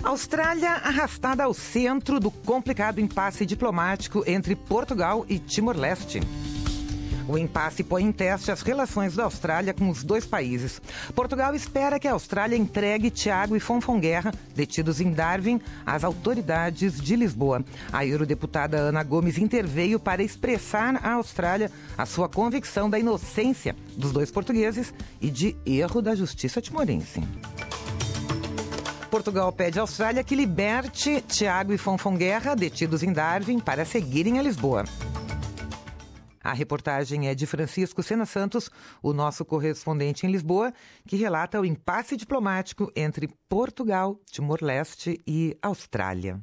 Austrália arrastada ao centro do complicado impasse diplomático entre Portugal e Timor-Leste. O impasse põe em teste as relações da Austrália com os dois países. Portugal espera que a Austrália entregue Tiago e Fonfonguerra, detidos em Darwin, às autoridades de Lisboa. A eurodeputada Ana Gomes interveio para expressar à Austrália a sua convicção da inocência dos dois portugueses e de erro da justiça timorense. Portugal pede à Austrália que liberte Tiago e Fonfonguerra, detidos em Darwin, para seguirem a Lisboa. A reportagem é de Francisco Sena Santos, o nosso correspondente em Lisboa, que relata o impasse diplomático entre Portugal, Timor-Leste e Austrália.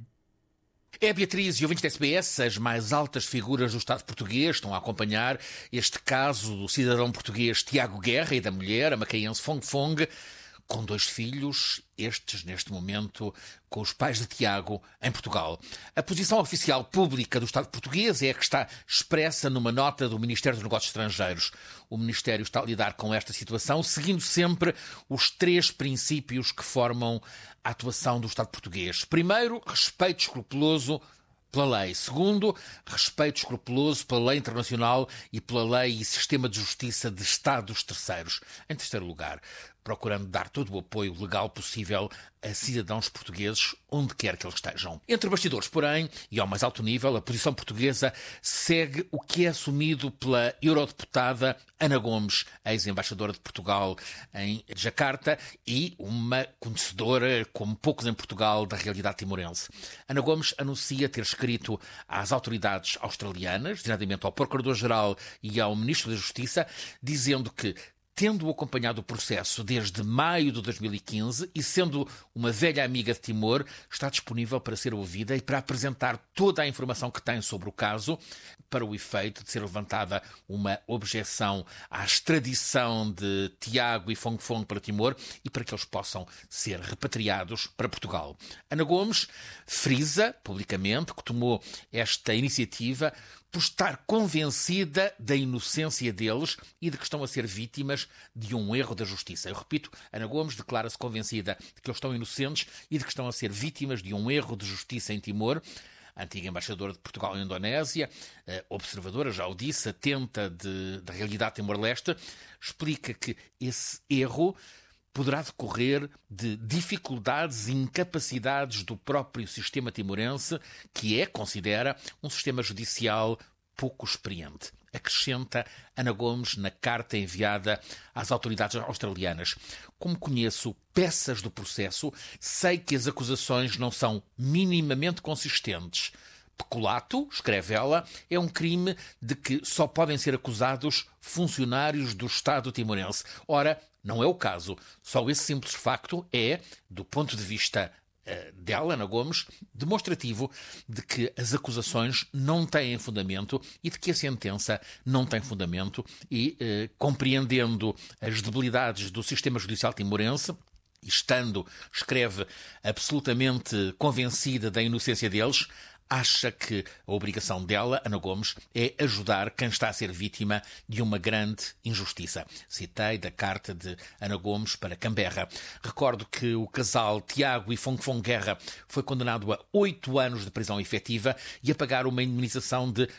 Beatriz e ouvintes da SBS, as mais altas figuras do Estado português estão a acompanhar este caso do cidadão português Tiago Guerra e da mulher, a macaense Fonfong, com 2 filhos, estes, neste momento, com os pais de Tiago, em Portugal. A posição oficial pública do Estado português é a que está expressa numa nota do Ministério dos Negócios Estrangeiros. O Ministério está a lidar com esta situação, seguindo sempre os 3 princípios que formam a atuação do Estado português. Primeiro, respeito escrupuloso pela lei. Segundo, respeito escrupuloso pela lei internacional e pela lei e sistema de justiça de Estados terceiros. Em terceiro lugar, procurando dar todo o apoio legal possível a cidadãos portugueses onde quer que eles estejam. Entre bastidores, porém, e ao mais alto nível, a posição portuguesa segue o que é assumido pela eurodeputada Ana Gomes, ex-embaixadora de Portugal em Jacarta e uma conhecedora, como poucos em Portugal, da realidade timorense. Ana Gomes anuncia ter escrito às autoridades australianas, designadamente ao Procurador-Geral e ao Ministro da Justiça, dizendo que, tendo acompanhado o processo desde maio de 2015 e sendo uma velha amiga de Timor, está disponível para ser ouvida e para apresentar toda a informação que tem sobre o caso, para o efeito de ser levantada uma objeção à extradição de Tiago e Fonfong para Timor e para que eles possam ser repatriados para Portugal. Ana Gomes frisa publicamente que tomou esta iniciativa por estar convencida da inocência deles e de que estão a ser vítimas de um erro da justiça. Eu repito, Ana Gomes declara-se convencida de que eles estão inocentes e de que estão a ser vítimas de um erro de justiça em Timor. A antiga embaixadora de Portugal em Indonésia, observadora, já o disse, atenta da realidade Timor-Leste, explica que esse erro poderá decorrer de dificuldades e incapacidades do próprio sistema timorense, que considera, um sistema judicial pouco experiente. Acrescenta Ana Gomes na carta enviada às autoridades australianas. Como conheço peças do processo, sei que as acusações não são minimamente consistentes. Peculato, escreve ela, é um crime de que só podem ser acusados funcionários do Estado timorense. Ora, não é o caso. Só esse simples facto é, do ponto de vista dela, Ana Gomes, demonstrativo de que as acusações não têm fundamento e de que a sentença não tem fundamento e, compreendendo as debilidades do sistema judicial timorense, e estando, escreve, absolutamente convencida da inocência deles, acha que a obrigação dela, Ana Gomes, é ajudar quem está a ser vítima de uma grande injustiça. Citei da carta de Ana Gomes para Canberra. Recordo que o casal Tiago e Fonfonguerra foi condenado a 8 anos de prisão efetiva e a pagar uma indemnização de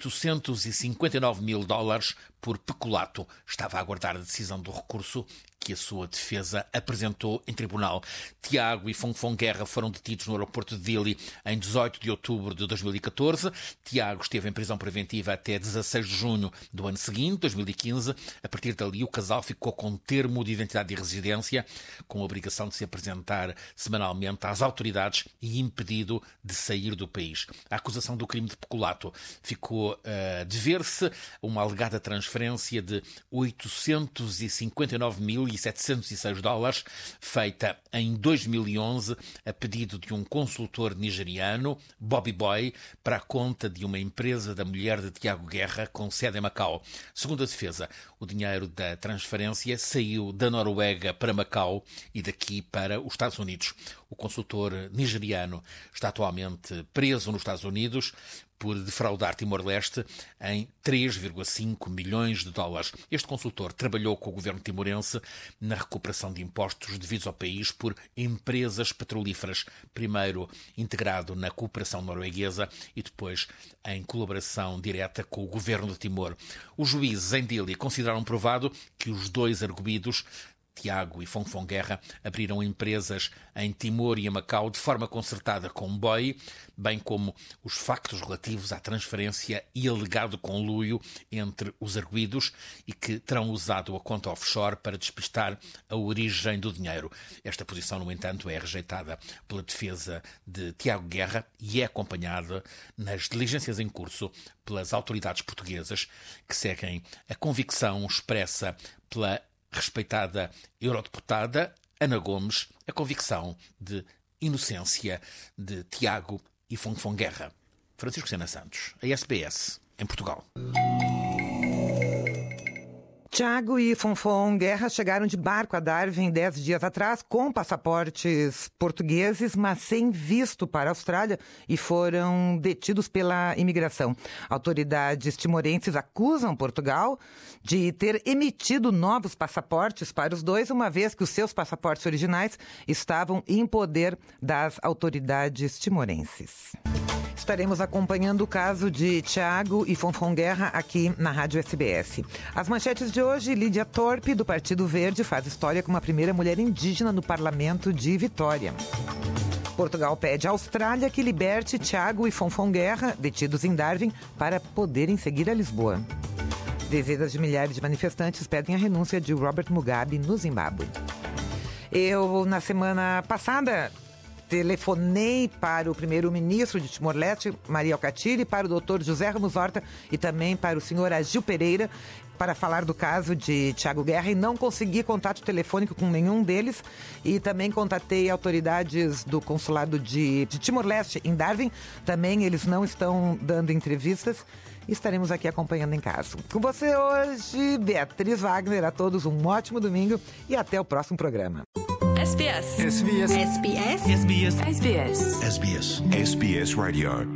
$859 mil por peculato. Estava a aguardar a decisão do recurso que a sua defesa apresentou em tribunal. Tiago e Fonfonguerra foram detidos no aeroporto de Dili em 18 de outubro de 2014. Tiago esteve em prisão preventiva até 16 de junho do ano seguinte, 2015. A partir dali, o casal ficou com termo de identidade e residência, com a obrigação de se apresentar semanalmente às autoridades e impedido de sair do país. A acusação do crime de peculato ficou a dever-se uma alegada transferência de $859.706, feita em 2011 a pedido de um consultor nigeriano, Bobby Boy, para a conta de uma empresa da mulher de Tiago Guerra com sede em Macau. Segundo a defesa, o dinheiro da transferência saiu da Noruega para Macau e daqui para os Estados Unidos. O consultor nigeriano está atualmente preso nos Estados Unidos por defraudar Timor-Leste em 3,5 milhões de dólares. Este consultor trabalhou com o governo timorense na recuperação de impostos devidos ao país por empresas petrolíferas, primeiro integrado na cooperação norueguesa e depois em colaboração direta com o governo de Timor. Os juízes em Dili consideraram provado que os dois arguidos, Tiago e Fong Guerra, abriram empresas em Timor e em Macau de forma concertada com o BOI, bem como os factos relativos à transferência e alegado conluio entre os arguidos e que terão usado a conta offshore para despistar a origem do dinheiro. Esta posição, no entanto, é rejeitada pela defesa de Tiago Guerra e é acompanhada nas diligências em curso pelas autoridades portuguesas, que seguem a convicção expressa pela respeitada eurodeputada Ana Gomes, a convicção de inocência de Tiago e Fong Guerra. Francisco Sena Santos, a SBS, em Portugal. Tiago e Fong Guerra chegaram de barco a Darwin 10 dias atrás com passaportes portugueses, mas sem visto para a Austrália e foram detidos pela imigração. Autoridades timorenses acusam Portugal de ter emitido novos passaportes para os dois, uma vez que os seus passaportes originais estavam em poder das autoridades timorenses. Estaremos acompanhando o caso de Tiago e Fong Guerra aqui na Rádio SBS. As manchetes de hoje: Lídia Thorpe, do Partido Verde, faz história como a primeira mulher indígena no Parlamento de Vitória. Portugal pede à Austrália que liberte Tiago e Fong Guerra, detidos em Darwin, para poderem seguir a Lisboa. Dezenas de milhares de manifestantes pedem a renúncia de Robert Mugabe no Zimbábue. Eu, na semana passada, telefonei para o primeiro-ministro de Timor-Leste, Maria Alcatiri, para o Dr. José Ramos Horta e também para o senhor Agil Pereira, para falar do caso de Tiago Guerra, e não consegui contato telefônico com nenhum deles. E também contatei autoridades do consulado de Timor-Leste em Darwin. Também eles não estão dando entrevistas. Estaremos aqui acompanhando em casa. Com você hoje, Beatriz Wagner. A todos um ótimo domingo e até o próximo programa. SBS. SBS. SBS. SBS. SBS. SBS. SBS Radio.